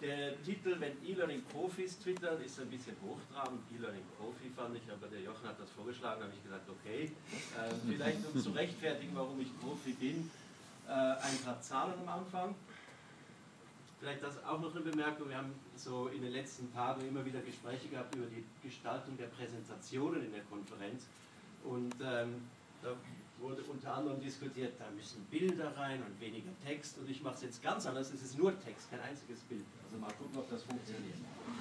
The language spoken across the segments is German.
Der Titel, wenn E-Learning-Profis twittern, ist ein bisschen hochtrabend. E-Learning-Profi fand ich, aber der Jochen hat das vorgeschlagen, habe ich gesagt, okay. Vielleicht um zu rechtfertigen, warum ich Profi bin, ein paar Zahlen am Anfang. Vielleicht das auch noch eine Bemerkung, wir haben so in den letzten Tagen immer wieder Gespräche gehabt über die Gestaltung der Präsentationen in der Konferenz. Und da wurde unter anderem diskutiert, da müssen Bilder rein und weniger Text. Und ich mache es jetzt ganz anders, es ist nur Text, kein einziges Bild. Also mal gucken, ob das funktioniert.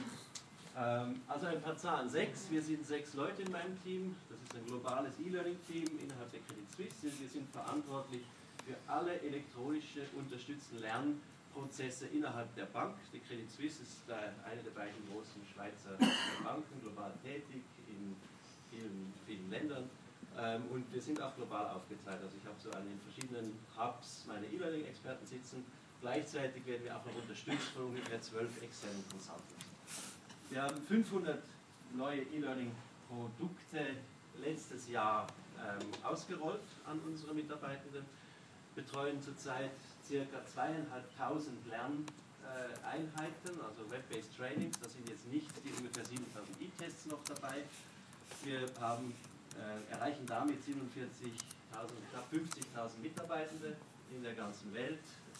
Also ein paar Zahlen. Wir sind 6 Leute in meinem Team. Das ist ein globales E-Learning-Team innerhalb der Credit Suisse. Wir sind verantwortlich für alle elektronische unterstützten Lernprozesse innerhalb der Bank. Die Credit Suisse ist eine der beiden großen Schweizer Banken, global tätig in vielen Ländern. Und wir sind auch global aufgeteilt. Also ich habe so in verschiedenen Hubs meine E-Learning-Experten sitzen. Gleichzeitig werden wir auch noch unterstützt von ungefähr 12 externen Consultants. Wir haben 500 neue E-Learning-Produkte letztes Jahr ausgerollt an unsere Mitarbeitenden, betreuen zurzeit ca. 2500 Lerneinheiten, also Web-based Trainings. Da sind jetzt nicht die ungefähr 7000 E-Tests noch dabei. Wir erreichen damit knapp 50.000 Mitarbeitende in der ganzen Welt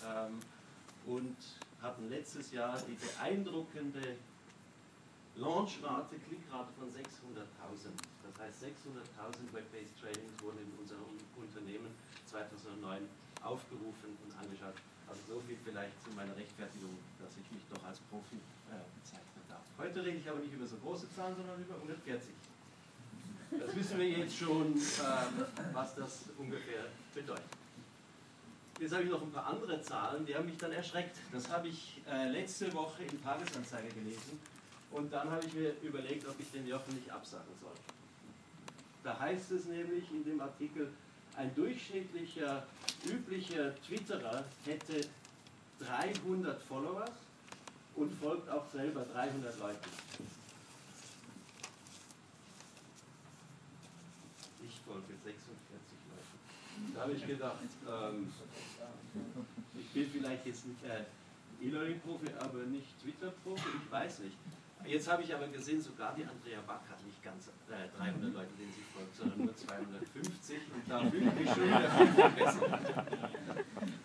und hatten letztes Jahr die beeindruckende Launchrate, Klickrate von 600.000. Das heißt, 600.000 Web-based Trainings wurden in unserem Unternehmen 2009 aufgerufen und angeschaut. Also so viel vielleicht zu meiner Rechtfertigung, dass ich mich doch als Profi bezeichnen darf. Heute rede ich aber nicht über so große Zahlen, sondern über 140. Das wissen wir jetzt schon, was das ungefähr bedeutet. Jetzt habe ich noch ein paar andere Zahlen, die haben mich dann erschreckt. Das habe ich letzte Woche in Tagesanzeiger gelesen und dann habe ich mir überlegt, ob ich den Jochen nicht absagen soll. Da heißt es nämlich in dem Artikel, ein durchschnittlicher, üblicher Twitterer hätte 300 Follower und folgt auch selber 300 Leuten. Ich folge 46 Leuten. Da habe ich gedacht, ich bin vielleicht jetzt nicht E-Learning-Profi, aber nicht Twitter-Profi, ich weiß nicht. Jetzt habe ich aber gesehen, sogar die Andrea Back hat nicht ganz 300 Leute, denen sie folgt, sondern nur 250 und da fühle ich mich schon wieder viel besser.